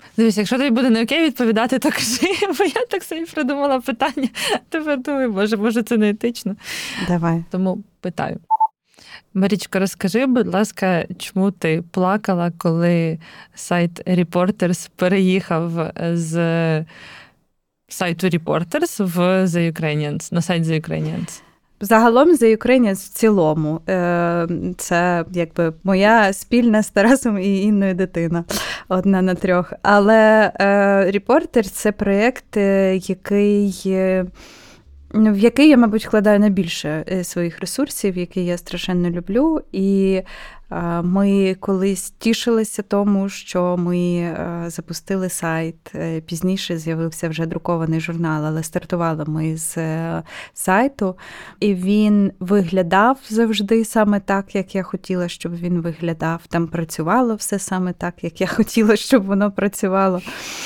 Дивись, якщо тобі буде не окей відповідати, то кажи, бо я так собі придумала питання. Тепер думаю, може це не етично. Давай. Тому питаю. Марічко, розкажи, будь ласка, чому ти плакала, коли сайт Reporters переїхав з сайту Reporters в The Ukrainians, на сайт The Ukrainians? Загалом The Ukrainians в цілому. Це якби моя спільна з Тарасом і Інною дитина. 1 на 3. Але Reporters – це проєкт, в який я, мабуть, вкладаю найбільше своїх ресурсів, який я страшенно люблю. І ми колись тішилися тому, що ми запустили сайт. Пізніше з'явився вже друкований журнал, але стартували ми з сайту. І він виглядав завжди саме так, як я хотіла, щоб він виглядав. Там працювало все саме так, як я хотіла, щоб воно працювало.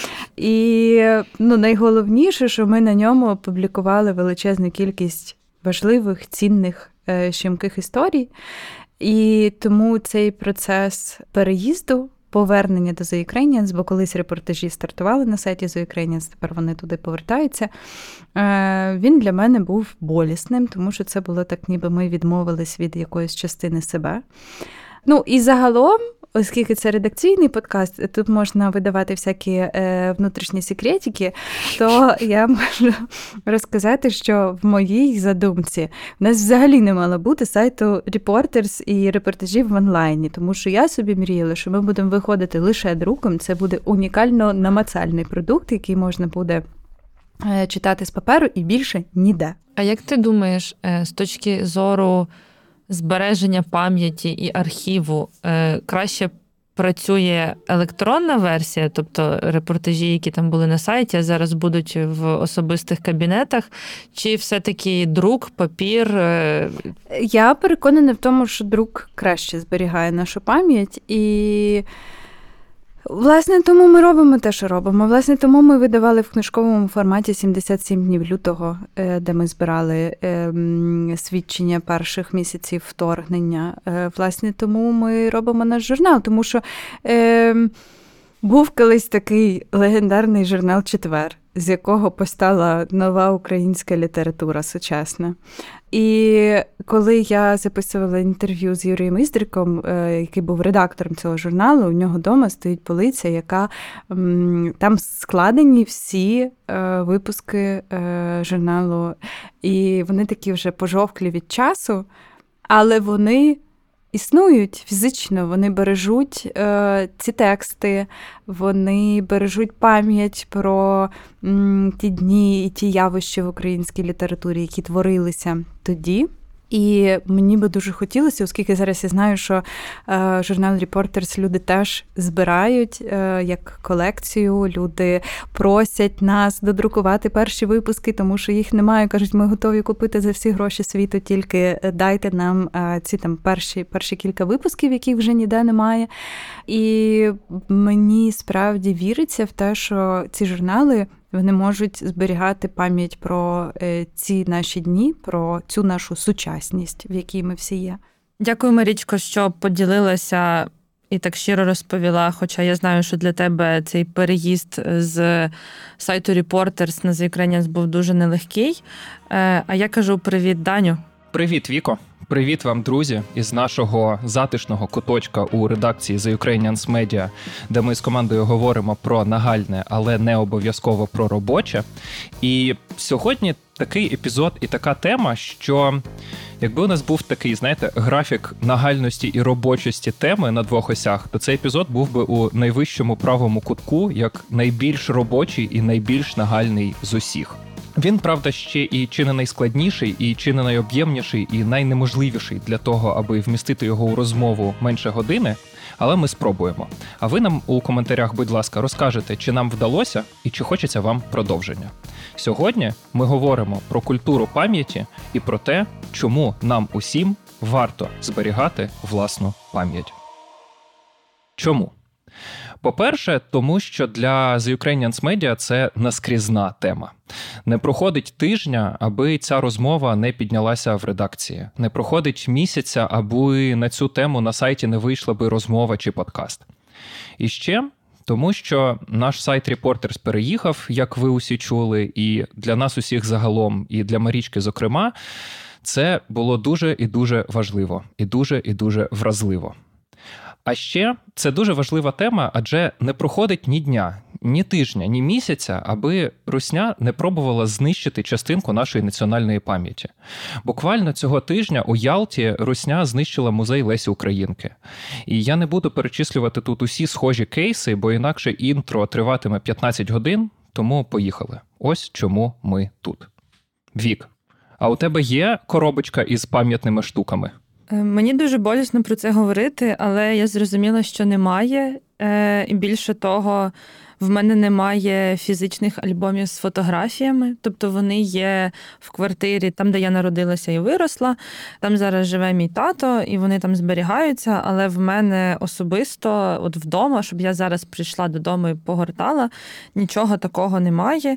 І найголовніше, що ми на ньому опублікували величезну кількість важливих, цінних, щемких історій. І тому цей процес переїзду, повернення до The Ukrainians, бо колись репортажі стартували на сайті The Ukrainians, тепер вони туди повертаються, він для мене був болісним, тому що це було так, ніби ми відмовились від якоїсь частини себе. І загалом, оскільки це редакційний подкаст, тут можна видавати всякі внутрішні секретики, то я можу розказати, що в моїй задумці в нас взагалі не мало бути сайту Reporters і репортажів в онлайні, тому що я собі мріяла, що ми будемо виходити лише друком, це буде унікально намацальний продукт, який можна буде читати з паперу і більше ніде. А як ти думаєш, з точки зору збереження пам'яті і архіву, краще працює електронна версія, тобто репортажі, які там були на сайті, а зараз будуть в особистих кабінетах, чи все-таки друк, папір? Я переконана в тому, що друк краще зберігає нашу пам'ять, і власне, тому ми робимо те, що робимо. Власне, тому ми видавали в книжковому форматі 77 днів лютого, де ми збирали свідчення перших місяців вторгнення. Власне, тому ми робимо наш журнал, тому що був колись такий легендарний журнал «Четвер», з якого постала нова українська література сучасна. І коли я записувала інтерв'ю з Юрієм Іздриком, який був редактором цього журналу, у нього вдома стоїть полиця, яка там складені всі випуски журналу. І вони такі вже пожовклі від часу, але вони існують фізично, вони бережуть ці тексти, вони бережуть пам'ять про ті дні і ті явища в українській літературі, які творилися тоді. І мені би дуже хотілося, оскільки зараз я знаю, що журнал Reporters люди теж збирають як колекцію, люди просять нас додрукувати перші випуски, тому що їх немає, кажуть, ми готові купити за всі гроші світу, тільки дайте нам ці там перші кілька випусків, яких вже ніде немає. І мені справді віриться в те, що ці журнали вони можуть зберігати пам'ять про ці наші дні, про цю нашу сучасність, в якій ми всі є. Дякую, Марічко, що поділилася і так щиро розповіла, хоча я знаю, що для тебе цей переїзд з сайту Reporters на The Ukrainians був дуже нелегкий. А я кажу привіт, Даню. Привіт, Віко. Привіт вам, друзі, із нашого затишного куточка у редакції The Ukrainians Media, де ми з командою говоримо про нагальне, але не обов'язково про робоче. І сьогодні такий епізод і така тема, що якби у нас був такий, знаєте, графік нагальності і робочості теми на двох осях, то цей епізод був би у найвищому правому кутку як найбільш робочий і найбільш нагальний з усіх. Він, правда, ще і чи не найскладніший, і чи не найоб'ємніший, і найнеможливіший для того, аби вмістити його у розмову менше години, але ми спробуємо. А ви нам у коментарях, будь ласка, розкажете, чи нам вдалося і чи хочеться вам продовження. Сьогодні ми говоримо про культуру пам'яті і про те, чому нам усім варто зберігати власну пам'ять. Чому? По-перше, тому що для The Ukrainians Media це наскрізна тема. Не проходить тижня, аби ця розмова не піднялася в редакції. Не проходить місяця, аби на цю тему на сайті не вийшла би розмова чи подкаст. І ще Тому що наш сайт Reporters переїхав, як ви усі чули, і для нас усіх загалом, і для Марічки зокрема, це було дуже і дуже важливо, і дуже вразливо. А ще це дуже важлива тема, адже не проходить ні дня, ні тижня, ні місяця, аби русня не пробувала знищити частинку нашої національної пам'яті. Буквально цього тижня у Ялті русня знищила музей Лесі Українки. І я не буду перечислювати тут усі схожі кейси, бо інакше інтро триватиме 15 годин, тому поїхали. Ось чому ми тут. Вік, а у тебе є коробочка із пам'ятними штуками? Мені дуже болісно про це говорити, але я зрозуміла, що немає. І більше того, в мене немає фізичних альбомів з фотографіями. Тобто вони є в квартирі, там, де я народилася і виросла. Там зараз живе мій тато, і вони там зберігаються. Але в мене особисто, от вдома, щоб я зараз прийшла додому і погортала, нічого такого немає.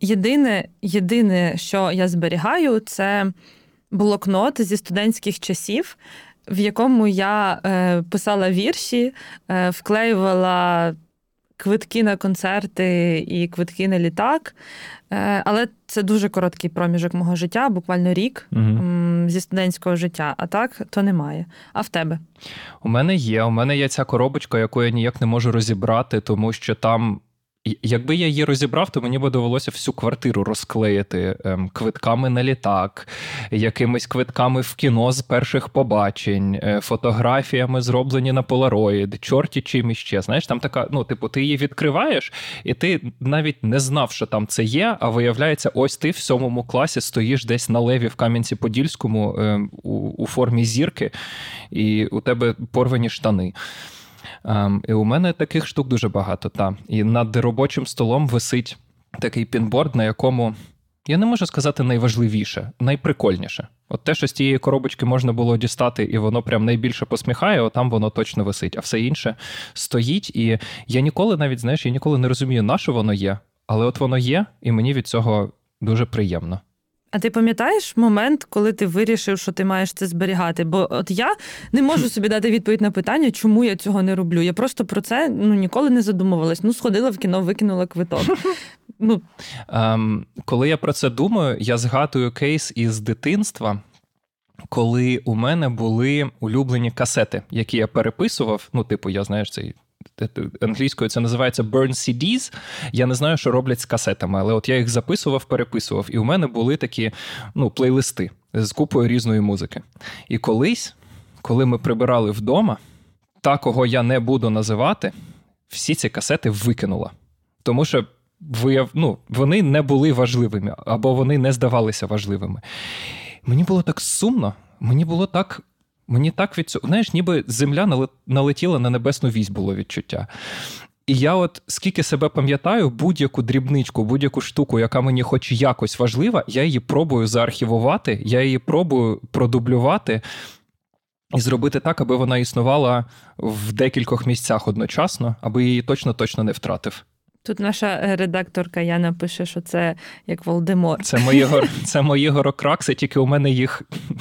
Єдине, що я зберігаю, це блокнот зі студентських часів, в якому я писала вірші, вклеювала квитки на концерти і квитки на літак. Але це дуже короткий проміжок мого життя, буквально рік зі студентського життя. А так, то немає. А в тебе? У мене є ця коробочка, яку я ніяк не можу розібрати, тому що там... Якби я її розібрав, то мені би довелося всю квартиру розклеїти квитками на літак, якимись квитками в кіно з перших побачень, фотографіями, зроблені на полароїд, чорті чим іще. Знаєш, там така, ти її відкриваєш, і ти навіть не знав, що там це є, а виявляється, ось ти в 7 класі стоїш десь на Леві в Кам'янці-Подільському у формі зірки, і у тебе порвані штани. І у мене таких штук дуже багато, та. І над робочим столом висить такий пінборд, на якому, я не можу сказати найважливіше, найприкольніше. От те, що з тієї коробочки можна було дістати, і воно прям найбільше посміхає, отам воно точно висить. А все інше стоїть, і я ніколи не розумію, на що воно є. Але от воно є, і мені від цього дуже приємно. А ти пам'ятаєш момент, коли ти вирішив, що ти маєш це зберігати? Бо от я не можу собі дати відповідь на питання, чому я цього не роблю. Я просто про це ніколи не задумувалась. Сходила в кіно, викинула квиток. Коли я про це думаю, я згадую кейс із дитинства, коли у мене були улюблені касети, які я переписував. Англійською це називається burn CDs. Я не знаю, що роблять з касетами, але от я їх переписував, і у мене були такі, плейлисти з купою різної музики. І колись, коли ми прибирали вдома, та, кого я не буду називати, всі ці касети викинула. Тому що вони не були важливими, або вони не здавалися важливими. Мені було так сумно, Мені так від цього, ніби земля налетіла на небесну вісь, було відчуття. І я от, скільки себе пам'ятаю, будь-яку дрібничку, будь-яку штуку, яка мені хоч якось важлива, я її пробую заархівувати, я її пробую продублювати і зробити так, аби вона існувала в декількох місцях одночасно, аби її точно не втратив. Тут наша редакторка Яна пише, що це як Волдемор. Це мої горокракси, тільки у мене їх...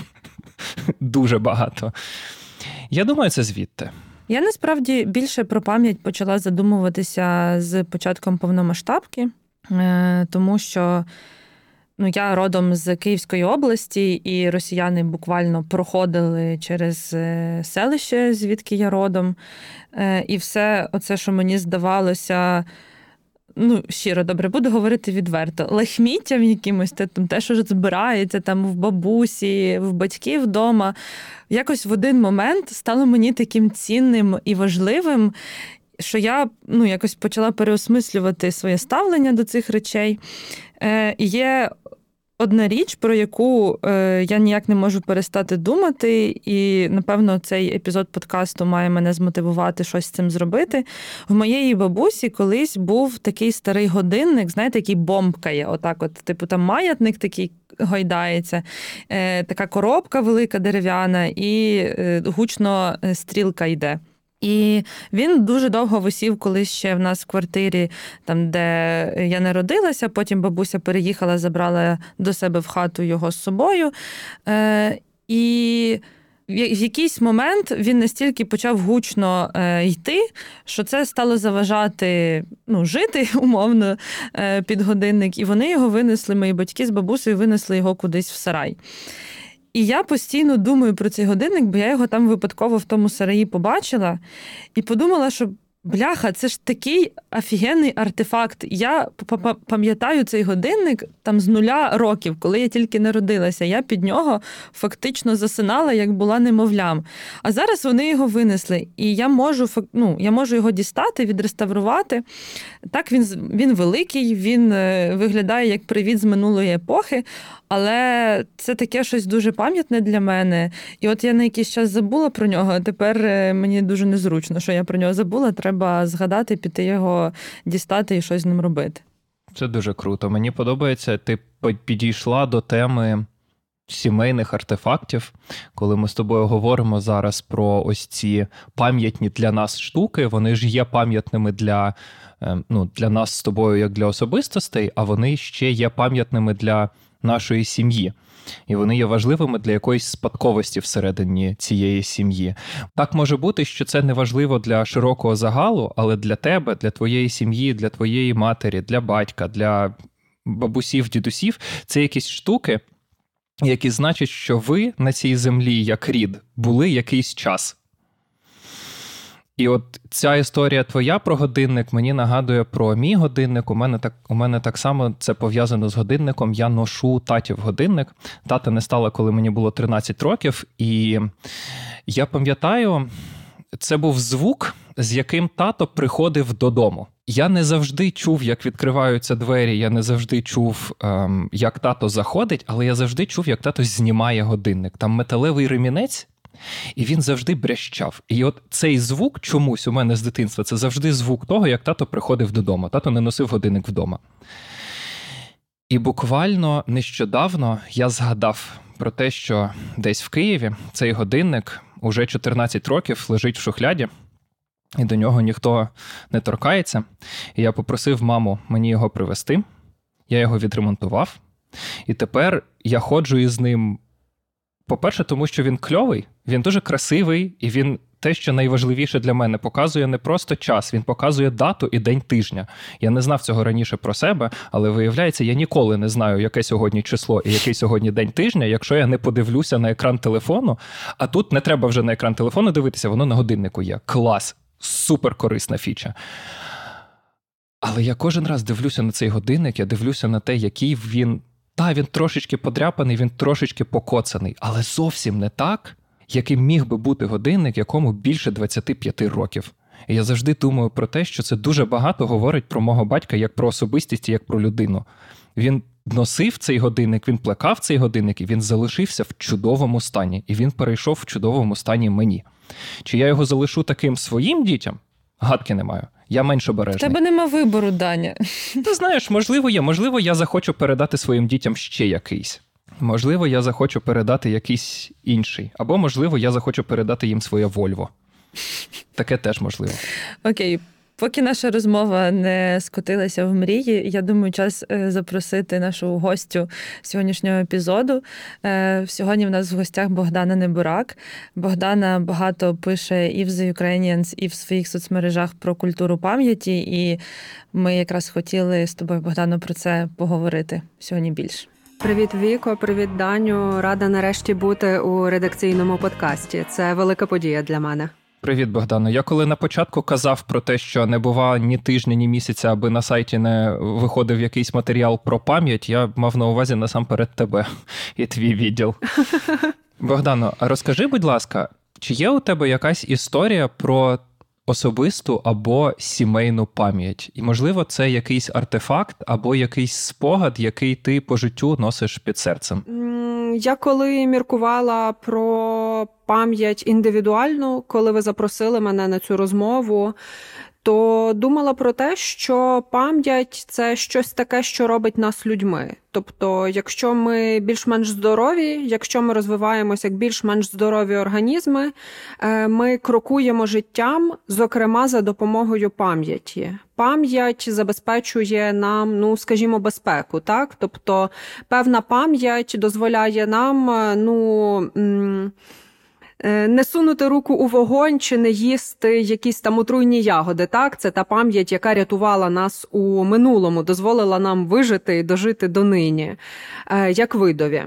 дуже багато. Я думаю, це звідти. Я насправді більше про пам'ять почала задумуватися з початком повномасштабки, тому що я родом з Київської області, і росіяни буквально проходили через селище, звідки я родом. І все оце, що мені здавалося... щиро, добре, буду говорити відверто. Лахміттям якимось, те, що збирається там в бабусі, в батьків вдома, якось в один момент стало мені таким цінним і важливим, що я якось почала переосмислювати своє ставлення до цих речей. І є одна річ, про яку я ніяк не можу перестати думати, і, напевно, цей епізод подкасту має мене змотивувати щось з цим зробити. В моєї бабусі колись був такий старий годинник, знаєте, який бомкає, отак от, там маятник такий гойдається, така коробка велика дерев'яна, і гучно стрілка йде. І він дуже довго висів колись ще в нас в квартирі, там, де я народилася, потім бабуся переїхала, забрала до себе в хату його з собою. І в якийсь момент він настільки почав гучно йти, що це стало заважати жити, умовно, під годинник. І вони його винесли, мої батьки з бабусею винесли його кудись в сарай. І я постійно думаю про цей годинник, бо я його там випадково в тому сараї побачила і подумала, що бляха, це ж такий офігенний артефакт. Я пам'ятаю цей годинник там з 0 років, коли я тільки народилася. Я під нього фактично засинала, як була немовлям. А зараз вони його винесли. І я можу його дістати, відреставрувати. Так, він великий, він виглядає як привід з минулої епохи, але це таке щось дуже пам'ятне для мене. І от я на якийсь час забула про нього, а тепер мені дуже незручно, що я про нього забула. Треба згадати, піти його дістати і щось з ним робити. Це дуже круто. Мені подобається, ти підійшла до теми сімейних артефактів, коли ми з тобою говоримо зараз про ось ці пам'ятні для нас штуки, вони ж є пам'ятними для нас з тобою як для особистостей, а вони ще є пам'ятними для нашої сім'ї. І вони є важливими для якоїсь спадковості всередині цієї сім'ї. Так може бути, що це не важливо для широкого загалу, але для тебе, для твоєї сім'ї, для твоєї матері, для батька, для бабусів, дідусів – це якісь штуки, які значать, що ви на цій землі, як рід, були якийсь час. І от ця історія твоя про годинник мені нагадує про мій годинник. У мене так само це пов'язано з годинником. Я ношу татів годинник. Тата не стало, коли мені було 13 років. І я пам'ятаю, це був звук, з яким тато приходив додому. Я не завжди чув, як відкриваються двері, я не завжди чув, як тато заходить, але я завжди чув, як тато знімає годинник. Там металевий ремінець, і він завжди брящав. І от цей звук чомусь у мене з дитинства, це завжди звук того, як тато приходив додому. Тато не носив годинник вдома. І буквально нещодавно я згадав про те, що десь в Києві цей годинник уже 14 років лежить в шухляді, і до нього ніхто не торкається. І я попросив маму мені його привезти. Я його відремонтував. І тепер я ходжу із ним, по-перше, тому що він кльовий, він дуже красивий, і він те, що найважливіше для мене, показує не просто час, він показує дату і день тижня. Я не знав цього раніше про себе, але виявляється, я ніколи не знаю, яке сьогодні число і який сьогодні день тижня, якщо я не подивлюся на екран телефону, а тут не треба вже на екран телефону дивитися, воно на годиннику є. Клас! Супер корисна фіча. Але я кожен раз дивлюся на цей годинник, я дивлюся на те, який він... Він трошечки подряпаний, він трошечки покоцаний, але зовсім не так, яким міг би бути годинник, якому більше 25 років. І я завжди думаю про те, що це дуже багато говорить про мого батька як про особистість і як про людину. Він носив цей годинник, він плекав цей годинник, і він залишився в чудовому стані. І він перейшов в чудовому стані мені. Чи я його залишу таким своїм дітям? Гадки не маю. Я менш обережний. В тебе нема вибору, Даня. Ти знаєш, можливо є. Можливо, я захочу передати своїм дітям ще якийсь. Можливо, я захочу передати якийсь інший. Або, можливо, я захочу передати їм своє Вольво. Таке теж можливо. Окей. Поки наша розмова не скотилася в мрії, я думаю, час запросити нашу гостю сьогоднішнього епізоду. Сьогодні в нас в гостях Богдана Неборак. Богдана багато пише і в The Ukrainians, і в своїх соцмережах про культуру пам'яті, і ми якраз хотіли з тобою, Богдано, про це поговорити сьогодні більше. Привіт, Віко, привіт, Даню. Рада нарешті бути у редакційному подкасті. Це велика подія для мене. Привіт, Богдано. Я коли на початку казав про те, що не бува ні тижня, ні місяця, аби на сайті не виходив якийсь матеріал про пам'ять, я мав на увазі насамперед тебе і твій відділ. Богдано, а розкажи, будь ласка, чи є у тебе якась історія про особисту або сімейну пам'ять? І, можливо, це якийсь артефакт або якийсь спогад, який ти по життю носиш під серцем? Я коли міркувала про пам'ять індивідуальну, коли ви запросили мене на цю розмову, то думала про те, що пам'ять – це щось таке, що робить нас людьми. Тобто, якщо ми більш-менш здорові, якщо ми розвиваємося як більш-менш здорові організми, ми крокуємо життям, зокрема, за допомогою пам'яті. Пам'ять забезпечує нам, скажімо, безпеку, так? Тобто, певна пам'ять дозволяє нам, не сунути руку у вогонь чи не їсти якісь там отруйні ягоди. Так? Це та пам'ять, яка рятувала нас у минулому, дозволила нам вижити і дожити донині, як видові.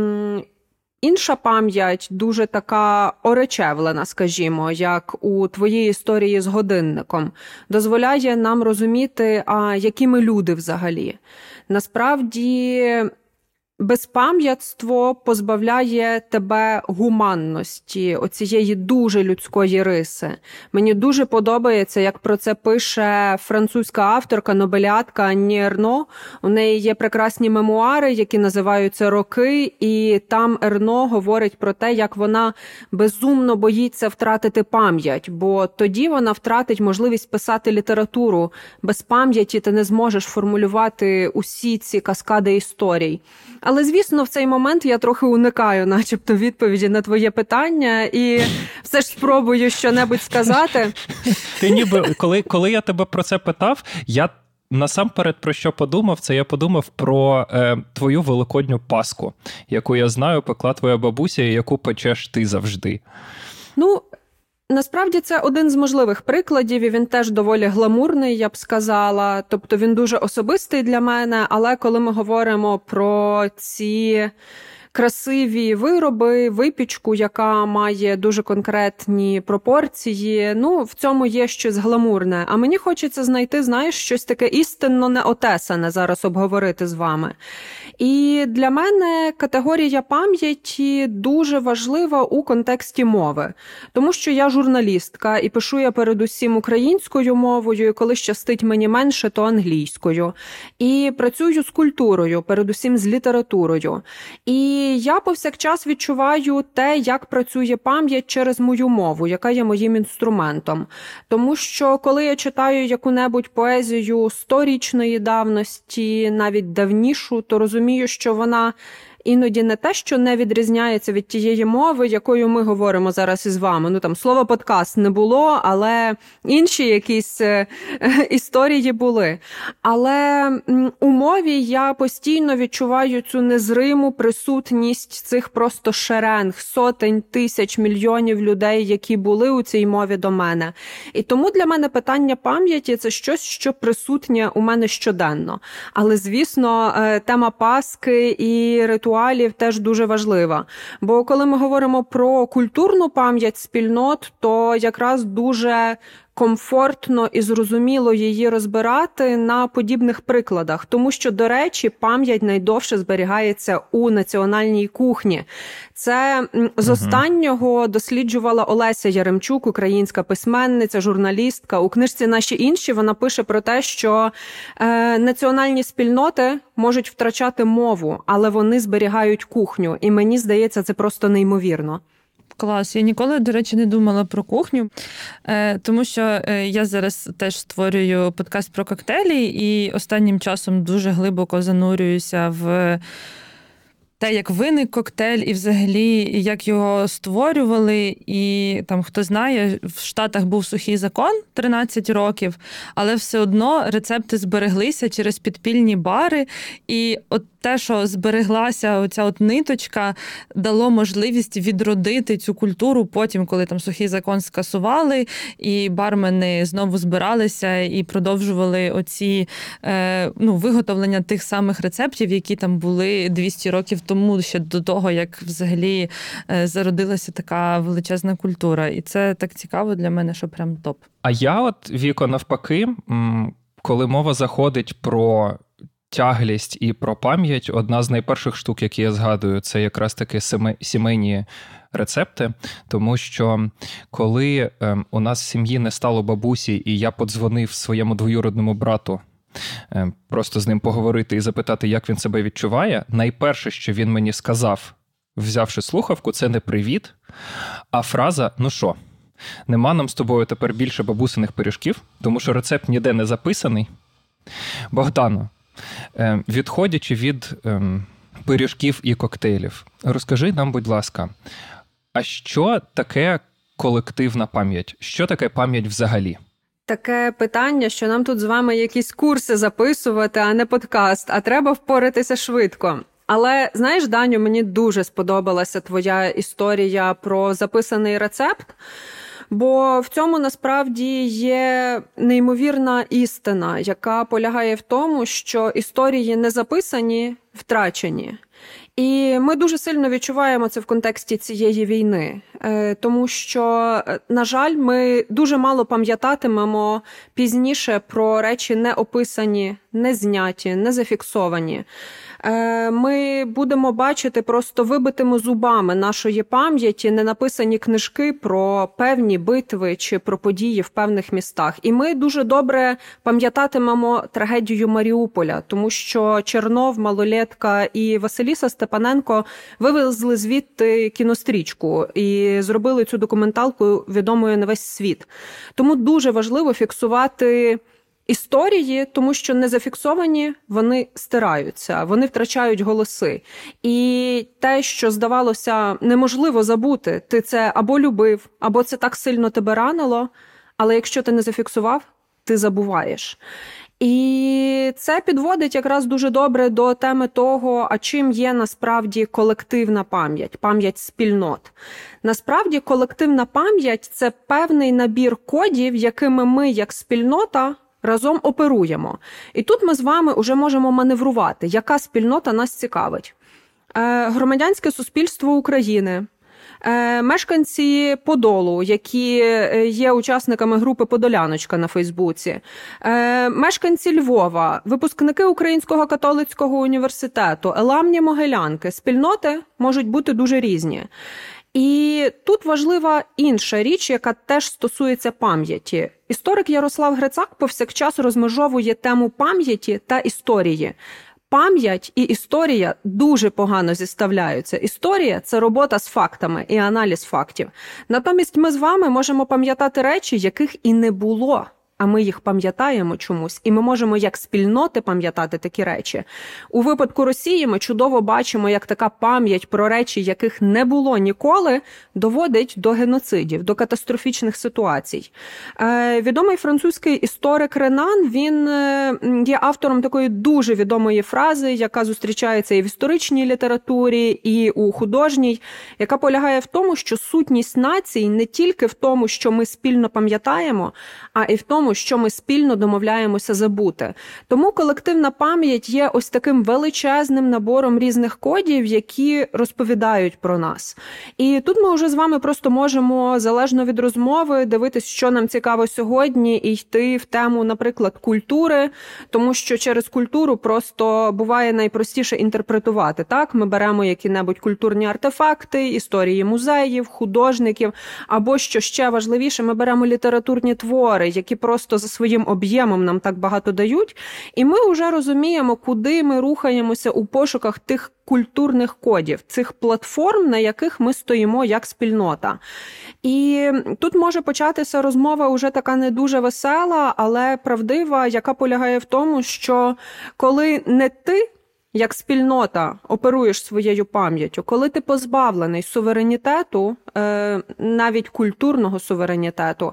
Інша пам'ять, дуже така оречевлена, скажімо, як у твоїй історії з годинником, дозволяє нам розуміти, а які ми люди взагалі. Насправді, безпам'ятство позбавляє тебе гуманності, оцієї дуже людської риси. Мені дуже подобається, як про це пише французька авторка, нобеліатка Анні Ерно. У неї є прекрасні мемуари, які називаються «Роки», і там Ерно говорить про те, як вона безумно боїться втратити пам'ять, бо тоді вона втратить можливість писати літературу. Без пам'яті ти не зможеш формулювати усі ці каскади історій. Але, звісно, в цей момент я трохи уникаю начебто відповіді на твоє питання і все ж спробую що-небудь сказати. Ти ніби, коли я тебе про це питав, я насамперед про що подумав, це я подумав про твою великодню паску, яку я знаю, пекла твоя бабуся і яку печеш ти завжди. Насправді це один з можливих прикладів, і він теж доволі гламурний, я б сказала. Тобто він дуже особистий для мене, але коли ми говоримо про ці красиві вироби, випічку, яка має дуже конкретні пропорції, в цьому є щось гламурне. А мені хочеться знайти, щось таке істинно неотесане зараз обговорити з вами. І для мене категорія пам'яті дуже важлива у контексті мови. Тому що я журналістка і пишу я передусім українською мовою, і коли щастить мені менше, то англійською. І працюю з культурою, передусім з літературою. І я повсякчас відчуваю те, як працює пам'ять через мою мову, яка є моїм інструментом. Тому що коли я читаю яку-небудь поезію 100-річної давності, навіть давнішу, то розумію, що вона іноді не те, що не відрізняється від тієї мови, якою ми говоримо зараз із вами. Слова подкаст не було, але інші якісь історії були. Але у мові я постійно відчуваю цю незриму присутність цих просто шеренг, сотень, тисяч, мільйонів людей, які були у цій мові до мене. І тому для мене питання пам'яті – це щось, що присутнє у мене щоденно. Але, звісно, тема Пасхи і ритуалів теж дуже важлива. Бо коли ми говоримо про культурну пам'ять спільнот, то якраз дуже комфортно і зрозуміло її розбирати на подібних прикладах. Тому що, до речі, пам'ять найдовше зберігається у національній кухні. Це з останнього досліджувала Олеся Яремчук, українська письменниця, журналістка. У книжці «Наші інші» вона пише про те, що національні спільноти можуть втрачати мову, але вони зберігають кухню. І мені здається, це просто неймовірно. Клас. Я ніколи, до речі, не думала про кухню, тому що я зараз теж створюю подкаст про коктейлі і останнім часом дуже глибоко занурююся в те, як виник коктейль і взагалі як його створювали. І там, хто знає, в Штатах був сухий закон 13 років, але все одно рецепти збереглися через підпільні бари. І от те, що збереглася оця от ниточка, дало можливість відродити цю культуру потім, коли там сухий закон скасували, і бармени знову збиралися і продовжували оці виготовлення тих самих рецептів, які там були 200 років тому, ще до того, як взагалі зародилася така величезна культура. І це так цікаво для мене, що прям топ. А я Віко, навпаки, коли мова заходить про тяглість і про пам'ять, одна з найперших штук, які я згадую, це якраз таки сімейні рецепти, тому що коли у нас в сім'ї не стало бабусі, і я подзвонив своєму двоюродному брату, просто з ним поговорити і запитати, як він себе відчуває, найперше, що він мені сказав, взявши слухавку, це не привіт, а фраза «ну що, нема нам з тобою тепер більше бабусиних пиріжків, тому що рецепт ніде не записаний». Богдано, відходячи від пиріжків і коктейлів, розкажи нам, будь ласка, а що таке колективна пам'ять? Що таке пам'ять взагалі? Таке питання, що нам тут з вами якісь курси записувати, а не подкаст, а треба впоратися швидко. Але, знаєш, Даню, мені дуже сподобалася твоя історія про записаний рецепт, бо в цьому насправді є неймовірна істина, яка полягає в тому, що історії не записані, втрачені. І ми дуже сильно відчуваємо це в контексті цієї війни, тому що, на жаль, ми дуже мало пам'ятатимемо пізніше про речі не описані, не зняті, не зафіксовані. Ми будемо бачити просто вибитими зубами нашої пам'яті ненаписані книжки про певні битви чи про події в певних містах. І ми дуже добре пам'ятатимемо трагедію Маріуполя, тому що Чернов, Малолетка і Василіса Степаненко вивезли звідти кінострічку і зробили цю документалку відомою на весь світ. Тому дуже важливо фіксувати історії, тому що не зафіксовані, вони стираються, вони втрачають голоси. І те, що здавалося неможливо забути, ти це або любив, або це так сильно тебе ранило, але якщо ти не зафіксував, ти забуваєш. І це підводить якраз дуже добре до теми того, а чим є насправді колективна пам'ять, пам'ять спільнот. Насправді колективна пам'ять – це певний набір кодів, якими ми, як спільнота, разом оперуємо. І тут ми з вами вже можемо маневрувати, яка спільнота нас цікавить. Громадянське суспільство України, мешканці Подолу, які є учасниками групи «Подоляночка» на Фейсбуці, мешканці Львова, випускники Українського католицького університету, еламні могилянки. Спільноти можуть бути дуже різні. І тут важлива інша річ, яка теж стосується пам'яті. Історик Ярослав Грицак повсякчас розмежовує тему пам'яті та історії. Пам'ять і історія дуже погано зіставляються. Історія – це робота з фактами і аналіз фактів. Натомість ми з вами можемо пам'ятати речі, яких і не було. А ми їх пам'ятаємо чомусь, і ми можемо як спільноти пам'ятати такі речі. У випадку Росії ми чудово бачимо, як така пам'ять про речі, яких не було ніколи, доводить до геноцидів, до катастрофічних ситуацій. Відомий французький історик Ренан, він є автором такої дуже відомої фрази, яка зустрічається і в історичній літературі, і у художній, яка полягає в тому, що сутність націй не тільки в тому, що ми спільно пам'ятаємо, а і в тому, що ми спільно домовляємося забути. Тому колективна пам'ять є ось таким величезним набором різних кодів, які розповідають про нас. І тут ми вже з вами просто можемо, залежно від розмови, дивитись, що нам цікаво сьогодні, і йти в тему, наприклад, культури, тому що через культуру просто буває найпростіше інтерпретувати. Так, ми беремо які-небудь культурні артефакти, історії музеїв, художників, або, що ще важливіше, ми беремо літературні твори, які просто за своїм об'ємом нам так багато дають, і ми вже розуміємо, куди ми рухаємося у пошуках тих культурних кодів, цих платформ, на яких ми стоїмо як спільнота. І тут може початися розмова уже така не дуже весела, але правдива, яка полягає в тому, що коли не ти як спільнота оперуєш своєю пам'яттю, коли ти позбавлений суверенітету, навіть культурного суверенітету,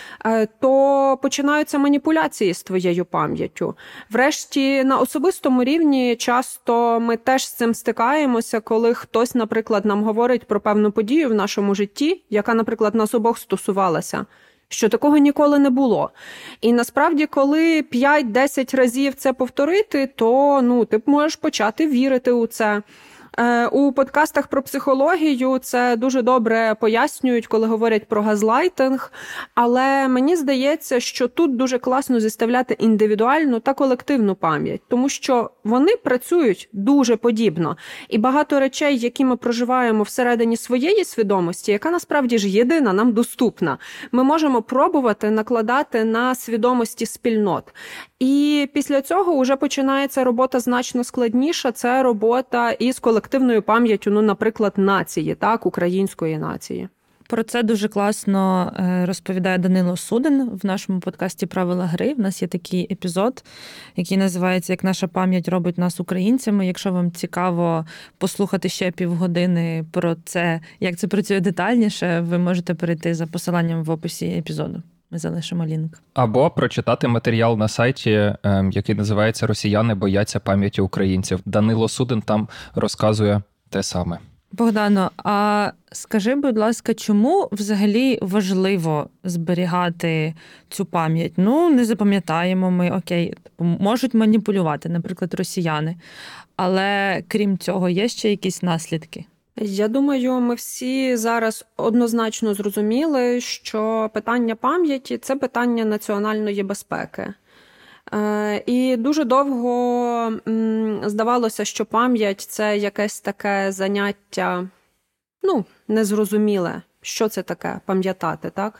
то починаються маніпуляції з твоєю пам'яттю. Врешті, на особистому рівні часто ми теж з цим стикаємося, коли хтось, наприклад, нам говорить про певну подію в нашому житті, яка, наприклад, нас обох стосувалася, що такого ніколи не було. І насправді, коли 5-10 разів це повторити, то ти можеш почати вірити у це. У подкастах про психологію це дуже добре пояснюють, коли говорять про газлайтинг, але мені здається, що тут дуже класно зіставляти індивідуальну та колективну пам'ять, тому що вони працюють дуже подібно. І багато речей, які ми проживаємо всередині своєї свідомості, яка насправді ж єдина, нам доступна, ми можемо пробувати накладати на свідомості спільнот. І після цього вже починається робота значно складніша, це робота із колективною пам'яттю, наприклад, нації, так, української нації. Про це дуже класно розповідає Данило Судин в нашому подкасті «Правила гри». В нас є такий епізод, який називається «Як наша пам'ять робить нас українцями». Якщо вам цікаво послухати ще півгодини про це, як це працює детальніше, ви можете перейти за посиланням в описі епізоду. Ми залишимо лінк. Або прочитати матеріал на сайті, який називається «Росіяни бояться пам'яті українців». Данило Судин там розказує те саме. Богдано, а скажи, будь ласка, чому взагалі важливо зберігати цю пам'ять? Ну, не запам'ятаємо ми, окей, можуть маніпулювати, наприклад, росіяни. Але крім цього, є ще якісь наслідки? Я думаю, ми всі зараз однозначно зрозуміли, що питання пам'яті – це питання національної безпеки. І дуже довго здавалося, що пам'ять – це якесь таке заняття, незрозуміле. Що це таке – пам'ятати, так?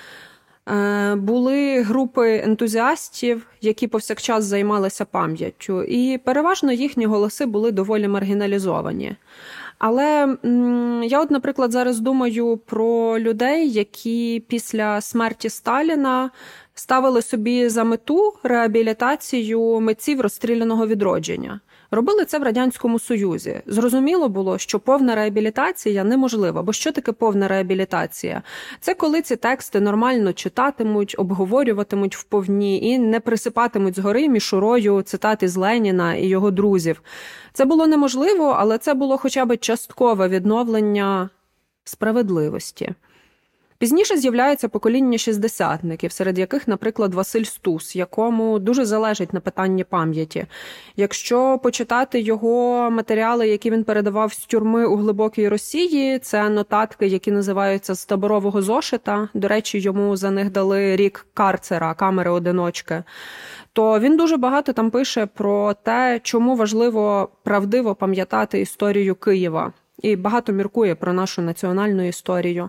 Були групи ентузіастів, які повсякчас займалися пам'яттю, і переважно їхні голоси були доволі маргіналізовані. Але я, наприклад, зараз думаю про людей, які після смерті Сталіна ставили собі за мету реабілітацію митців розстріляного відродження. Робили це в Радянському Союзі. Зрозуміло було, що повна реабілітація неможлива. Бо що таке повна реабілітація? Це коли ці тексти нормально читатимуть, обговорюватимуть вповні і не присипатимуть згори мішурою цитати з Леніна і його друзів. Це було неможливо, але це було хоча б часткове відновлення справедливості. Пізніше з'являється покоління шістдесятників, серед яких, наприклад, Василь Стус, якому дуже залежить на питанні пам'яті. Якщо почитати його матеріали, які він передавав з тюрми у глибокій Росії, це нотатки, які називаються «З таборового зошита», до речі, йому за них дали рік карцера, камери-одиночки, то він дуже багато там пише про те, чому важливо правдиво пам'ятати історію Києва. І багато міркує про нашу національну історію.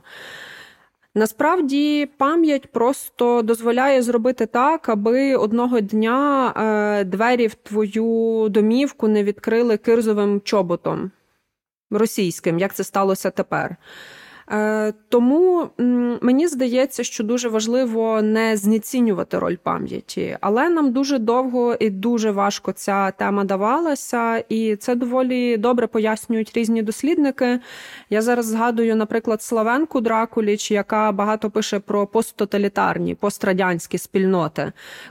Насправді, пам'ять просто дозволяє зробити так, аби одного дня двері в твою домівку не відкрили кирзовим чоботом російським, як це сталося тепер. Тому мені здається, що дуже важливо не знецінювати роль пам'яті, але нам дуже довго і дуже важко ця тема давалася, і це доволі добре пояснюють різні дослідники. Я зараз згадую, наприклад, Славенку Дракуліч, яка багато пише про посттоталітарні, пострадянські спільноти.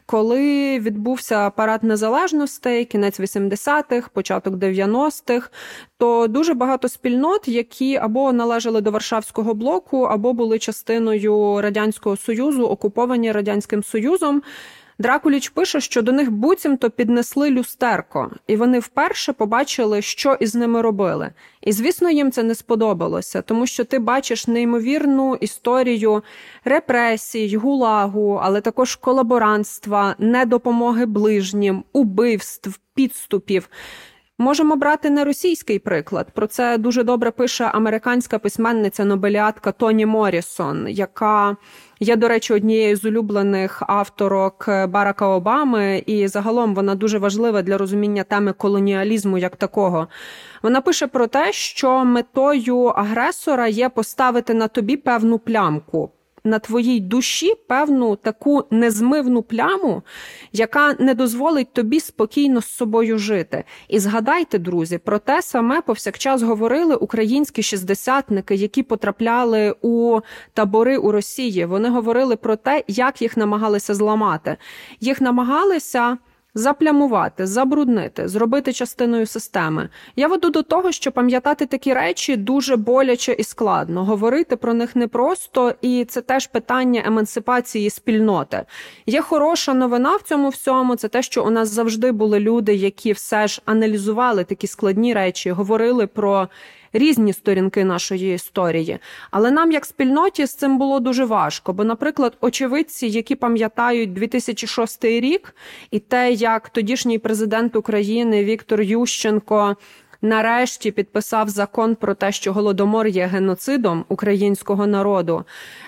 Коли відбувся парад незалежностей, кінець 80-х, початок 90-х, то дуже багато спільнот, які або належали до Варшавського блоку, або були частиною Радянського Союзу, окуповані Радянським Союзом. Дракуліч пише, що до них буцімто піднесли люстерко, і вони вперше побачили, що із ними робили. І, звісно, їм це не сподобалося, тому що ти бачиш неймовірну історію репресій, гулагу, але також колаборантства, недопомоги ближнім, убивств, підступів. Можемо брати не російський приклад. Про це дуже добре пише американська письменниця-нобеліатка Тоні Моррісон, яка є, до речі, однією з улюблених авторок Барака Обами, і загалом вона дуже важлива для розуміння теми колоніалізму як такого. Вона пише про те, що метою агресора є поставити на тобі певну плямку, на твоїй душі певну таку незмивну пляму, яка не дозволить тобі спокійно з собою жити. І згадайте, друзі, про те саме повсякчас говорили українські шістдесятники, які потрапляли у табори у Росії. Вони говорили про те, як їх намагалися зламати. Їх намагалися заплямувати, забруднити, зробити частиною системи. Я веду до того, що пам'ятати такі речі дуже боляче і складно. Говорити про них непросто, і це теж питання емансипації спільноти. Є хороша новина в цьому всьому, це те, що у нас завжди були люди, які все ж аналізували такі складні речі, говорили про різні сторінки нашої історії. Але нам, як спільноті, з цим було дуже важко. Бо, наприклад, очевидці, які пам'ятають 2006 рік і те, як тодішній президент України Віктор Ющенко нарешті підписав закон про те, що Голодомор є геноцидом українського народу,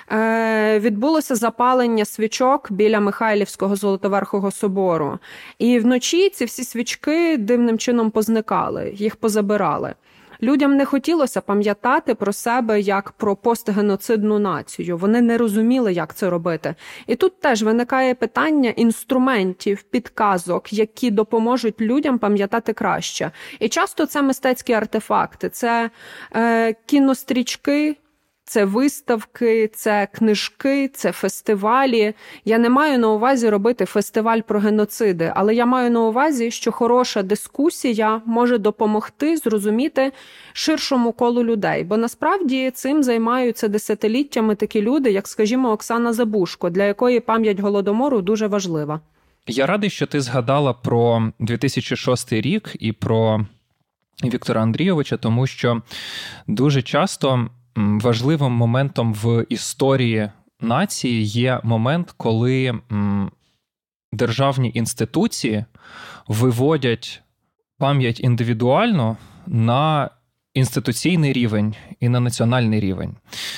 відбулося запалення свічок біля Михайлівського Золотоверхого собору. І вночі ці всі свічки дивним чином позникали, їх позабирали. Людям не хотілося пам'ятати про себе як про постгеноцидну націю. Вони не розуміли, як це робити. І тут теж виникає питання інструментів, підказок, які допоможуть людям пам'ятати краще. І часто це мистецькі артефакти, це кінострічки, це виставки, це книжки, це фестивалі. Я не маю на увазі робити фестиваль про геноциди, але я маю на увазі, що хороша дискусія може допомогти зрозуміти ширшому колу людей. Бо насправді цим займаються десятиліттями такі люди, як, скажімо, Оксана Забушко, для якої пам'ять Голодомору дуже важлива. Я радий, що ти згадала про 2006 рік і про Віктора Андрійовича, тому що дуже часто важливим моментом в історії нації є момент, коли державні інституції виводять пам'ять індивідуально на інституційний рівень і на національний рівень.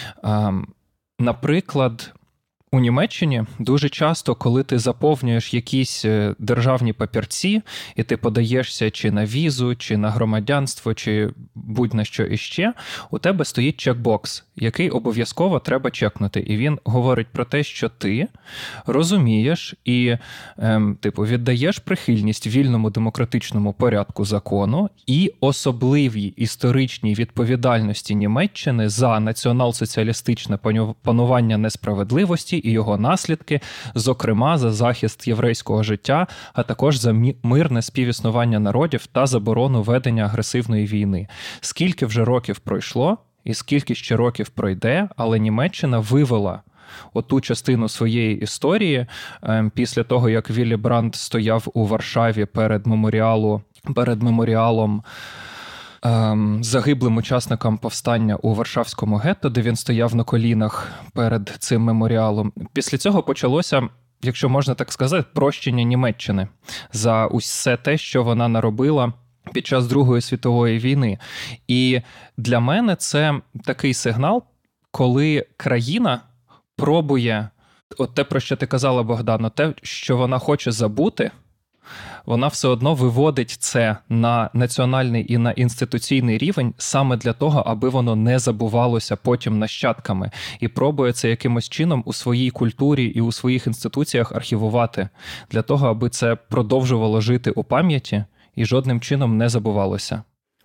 Наприклад, у Німеччині дуже часто, коли ти заповнюєш якісь державні папірці, і ти подаєшся чи на візу, чи на громадянство, чи будь-на що іще, у тебе стоїть чекбокс, який обов'язково треба чекнути. І він говорить про те, що ти розумієш і віддаєш прихильність вільному демократичному порядку закону і особливій історичній відповідальності Німеччини за націонал-соціалістичне панування несправедливості і його наслідки, зокрема за захист єврейського життя, а також за мирне співіснування народів та заборону ведення агресивної війни. Скільки вже років пройшло і скільки ще років пройде, але Німеччина вивела оту частину своєї історії після того, як Віллі Брандт стояв у Варшаві перед меморіалом загиблим учасникам повстання у Варшавському гетто, де він стояв на колінах перед цим меморіалом. Після цього почалося, якщо можна так сказати, прощення Німеччини за усе те, що вона наробила під час Другої світової війни. І для мене це такий сигнал, коли країна пробує, от те, про що ти казала, Богдано, те, що вона хоче забути, вона все одно виводить це на національний і на інституційний рівень саме для того, аби воно не забувалося потім нащадками. І пробує це якимось чином у своїй культурі і у своїх інституціях архівувати, для того, аби це продовжувало жити у пам'яті і жодним чином не забувалося.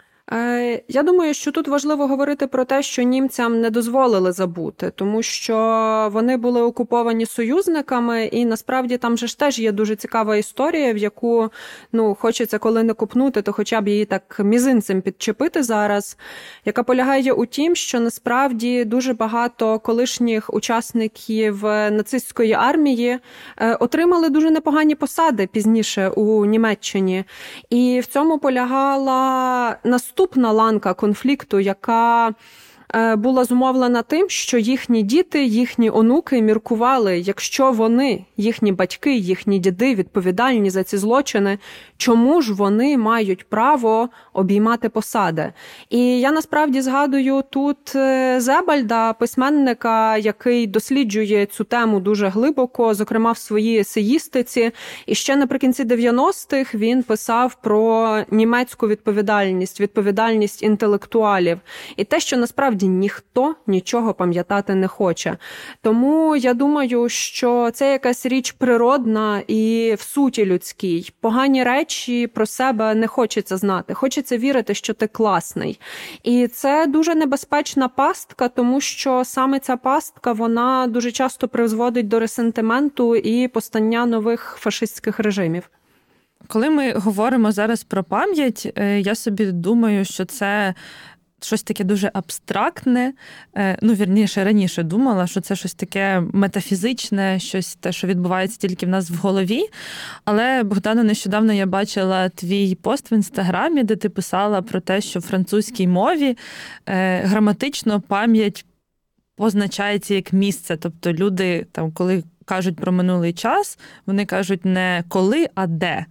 Я думаю, що тут важливо говорити про те, що німцям не дозволили забути, тому що вони були окуповані союзниками, і насправді там же ж теж є дуже цікава історія, в яку, хочеться коли не копнути, то хоча б її так мізинцем підчепити зараз, яка полягає у тім, що насправді дуже багато колишніх учасників нацистської армії отримали дуже непогані посади пізніше у Німеччині. І в цьому полягала наступна ланка конфлікту, яка була зумовлена тим, що їхні діти, їхні онуки міркували, якщо вони, їхні батьки, їхні діди відповідальні за ці злочини, чому ж вони мають право обіймати посади? І я насправді згадую тут Зебальда, письменника, який досліджує цю тему дуже глибоко, зокрема в своїй есеїстиці. І ще наприкінці 90-х він писав про німецьку відповідальність інтелектуалів. І те, що насправді ніхто нічого пам'ятати не хоче. Тому я думаю, що це якась річ природна і в суті людській. Погані речі про себе не хочеться знати. Хочеться вірити, що ти класний. І це дуже небезпечна пастка, тому що саме ця пастка, вона дуже часто призводить до ресентименту і постання нових фашистських режимів. Коли ми говоримо зараз про пам'ять, я собі думаю, що це щось таке дуже абстрактне, вірніше, раніше думала, що це щось таке метафізичне, щось те, що відбувається тільки в нас в голові. Але, Богдано, нещодавно я бачила твій пост в Інстаграмі, де ти писала про те, що в французькій мові граматично пам'ять позначається як місце. Тобто люди, коли кажуть про минулий час, вони кажуть не коли, а де.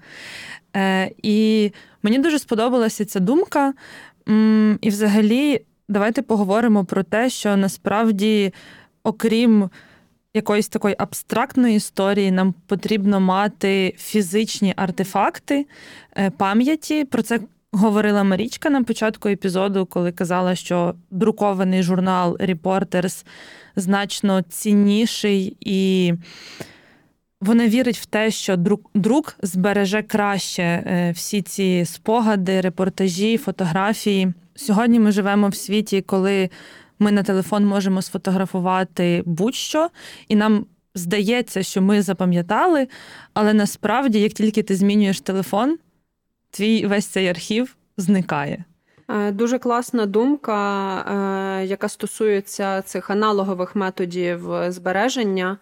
І мені дуже сподобалася ця думка. І взагалі, давайте поговоримо про те, що насправді, окрім якоїсь такої абстрактної історії, нам потрібно мати фізичні артефакти пам'яті. Про це говорила Марічка на початку епізоду, коли казала, що друкований журнал «Reporters» значно цінніший, і вона вірить в те, що друк збереже краще всі ці спогади, репортажі, фотографії. Сьогодні ми живемо в світі, коли ми на телефон можемо сфотографувати будь-що, і нам здається, що ми запам'ятали, але насправді, як тільки ти змінюєш телефон, твій весь цей архів зникає. Дуже класна думка, яка стосується цих аналогових методів збереження.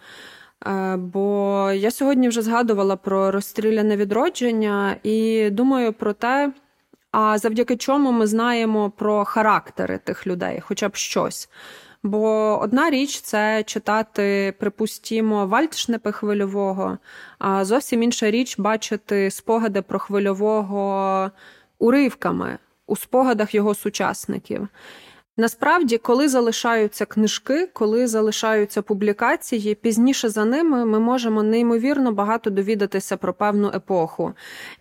Бо я сьогодні вже згадувала про розстріляне відродження і думаю про те, а завдяки чому ми знаємо про характери тих людей, хоча б щось. Бо одна річ – це читати, припустімо, Вальдшнепи Хвильового, а зовсім інша річ – бачити спогади про Хвильового уривками у спогадах його сучасників. Насправді, коли залишаються книжки, коли залишаються публікації, пізніше за ними ми можемо неймовірно багато довідатися про певну епоху.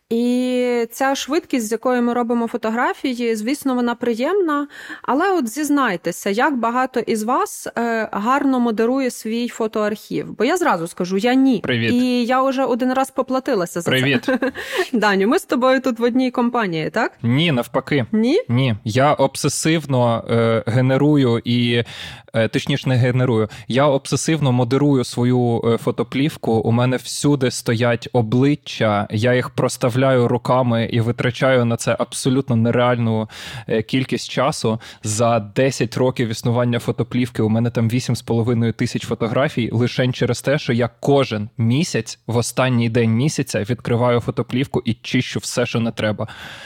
І ця швидкість, з якою ми робимо фотографії, звісно, вона приємна, але от зізнайтеся, як багато із вас гарно модерує свій фотоархів. Бо я зразу скажу, я ні. Привіт. І я вже один раз поплатилася за Привіт. це. Даню, ми з тобою тут в одній компанії, так? Ні, навпаки. Ні? Ні. Я обсесивно генерую і, точніше не генерую, я обсесивно модерую свою фотоплівку. У мене всюди стоять обличчя, я їх проставляю руками і витрачаю на це абсолютно нереальну кількість часу. За 10 років існування фотоплівки у мене там 8,5 тисяч фотографій лише через те, що я кожен місяць, в останній день місяця, відкриваю фотоплівку і чищу все, що не треба.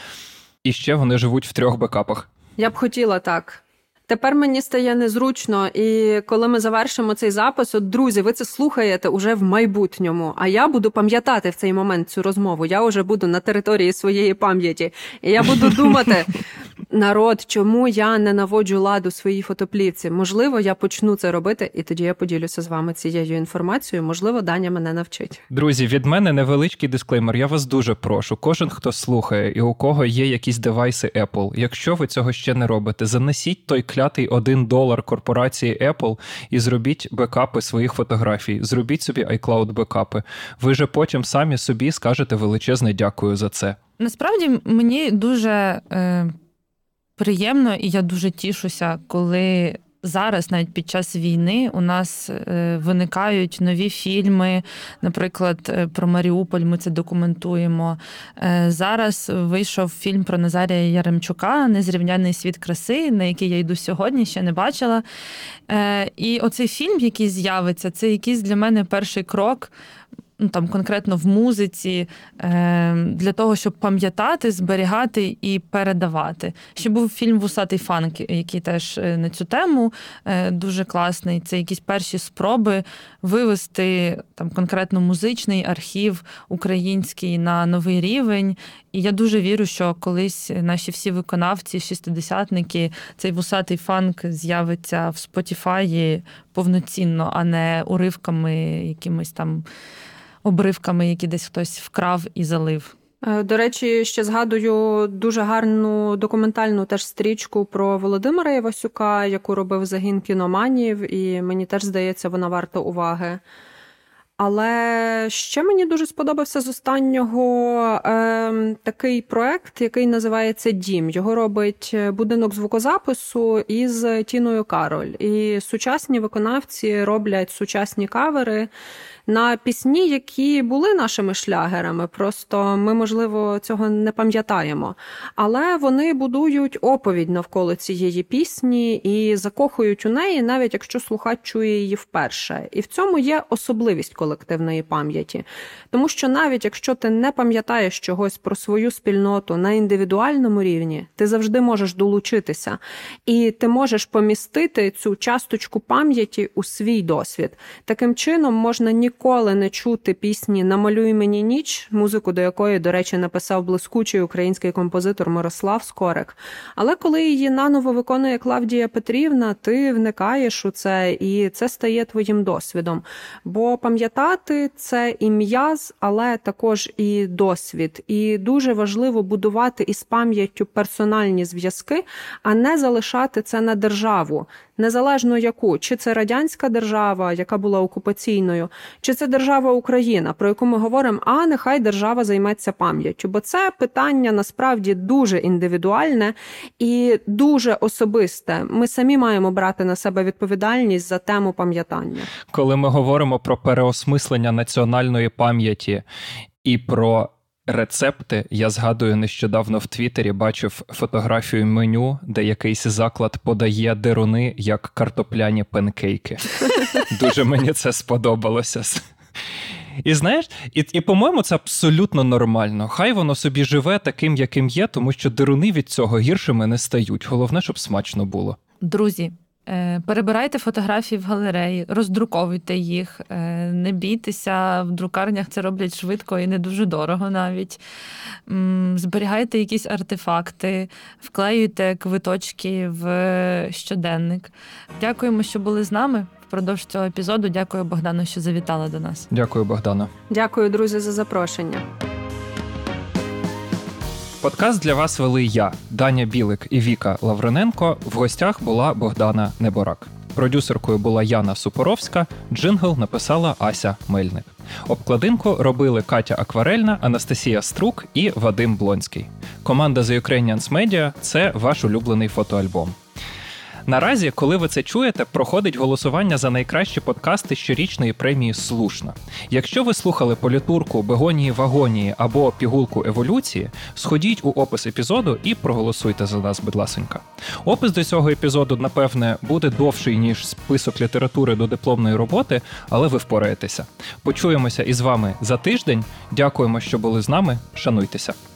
І ще вони живуть в 3 бекапах. Я б хотіла так. Тепер мені стає незручно, і коли ми завершимо цей запис, от, друзі, ви це слухаєте уже в майбутньому, а я буду пам'ятати в цей момент цю розмову, я вже буду на території своєї пам'яті, і я буду думати, народ, чому я не наводжу ладу своїй фотоплівці? Можливо, я почну це робити, і тоді я поділюся з вами цією інформацією, можливо, Даня мене навчить. Друзі, від мене невеличкий дисклеймер, я вас дуже прошу, кожен, хто слухає і у кого є якісь девайси Apple, якщо ви цього ще не робите, занесіть той клятий $1 корпорації Apple і зробіть бекапи своїх фотографій. Зробіть собі iCloud бекапи. Ви же потім самі собі скажете величезне дякую за це. Насправді, мені дуже приємно, і я дуже тішуся, коли зараз, навіть під час війни, у нас виникають нові фільми, наприклад, про Маріуполь, ми це документуємо. Зараз вийшов фільм про Назарія Яремчука «Незрівнянний світ краси», на який я йду сьогодні, ще не бачила. І оцей фільм, який з'явиться, це якийсь для мене перший крок, там конкретно в музиці, для того, щоб пам'ятати, зберігати і передавати. Ще був фільм «Вусатий фанк», який теж на цю тему дуже класний. Це якісь перші спроби вивести там конкретно музичний архів український на новий рівень. І я дуже вірю, що колись наші всі виконавці, шістидесятники, цей «Вусатий фанк» з'явиться в Spotify повноцінно, а не уривками якимось там обривками, які десь хтось вкрав і залив. До речі, ще згадую дуже гарну документальну теж стрічку про Володимира Івасюка, яку робив загін кіноманів, і мені теж здається, вона варта уваги. Але ще мені дуже сподобався з останнього такий проект, який називається «Дім». Його робить будинок звукозапису із Тіною Кароль. І сучасні виконавці роблять сучасні кавери на пісні, які були нашими шлягерами. Просто ми, можливо, цього не пам'ятаємо. Але вони будують оповідь навколо цієї пісні і закохують у неї, навіть якщо слухач чує її вперше. І в цьому є особливість колективної пам'яті. Тому що навіть якщо ти не пам'ятаєш чогось про свою спільноту на індивідуальному рівні, ти завжди можеш долучитися. І ти можеш помістити цю часточку пам'яті у свій досвід. Таким чином можна ніколи не чути пісні «Намалюй мені ніч», музику до якої, до речі, написав блискучий український композитор Мирослав Скорик. Але коли її наново виконує Клавдія Петрівна, ти вникаєш у це, і це стає твоїм досвідом. Бо пам'ятати – це і м'яз, але також і досвід. І дуже важливо будувати із пам'яттю персональні зв'язки, а не залишати це на державу. незалежно яку, чи це радянська держава, яка була окупаційною, чи це держава Україна, про яку ми говоримо, а нехай держава займеться пам'яттю. Бо це питання насправді дуже індивідуальне і дуже особисте. Ми самі маємо брати на себе відповідальність за тему пам'ятання. Коли ми говоримо про переосмислення національної пам'яті і про рецепти, я згадую, нещодавно в Твіттері бачив фотографію меню, де якийсь заклад подає деруни як картопляні панкейки. Дуже мені це сподобалося. І знаєш, і по-моєму, це абсолютно нормально. Хай воно собі живе таким, яким є, тому що деруни від цього гіршими не стають. Головне, щоб смачно було. Друзі, перебирайте фотографії в галереї, роздруковуйте їх, не бійтеся, в друкарнях це роблять швидко і не дуже дорого навіть. Зберігайте якісь артефакти, вклеюйте квиточки в щоденник. Дякуємо, що були з нами впродовж цього епізоду. Дякую, Богдану, що завітала до нас. Дякую, Богдана. Дякую, друзі, за запрошення. Подкаст для вас вели я, Даня Білик і Віка Лавриненко. В гостях була Богдана Неборак. Продюсеркою була Яна Супоровська, джингл написала Ася Мельник. Обкладинку робили Катя Акварельна, Анастасія Струк і Вадим Блонський. Команда The Ukrainians Media – це ваш улюблений фотоальбом. Наразі, коли ви це чуєте, проходить голосування за найкращі подкасти щорічної премії «Слушна». Якщо ви слухали «Політурку», «Бегонії Вагонії» або «Пігулку еволюції», сходіть у опис епізоду і проголосуйте за нас, будь ласенька. Опис до цього епізоду, напевне, буде довший, ніж список літератури до дипломної роботи, але ви впораєтеся. Почуємося із вами за тиждень. Дякуємо, що були з нами. Шануйтеся.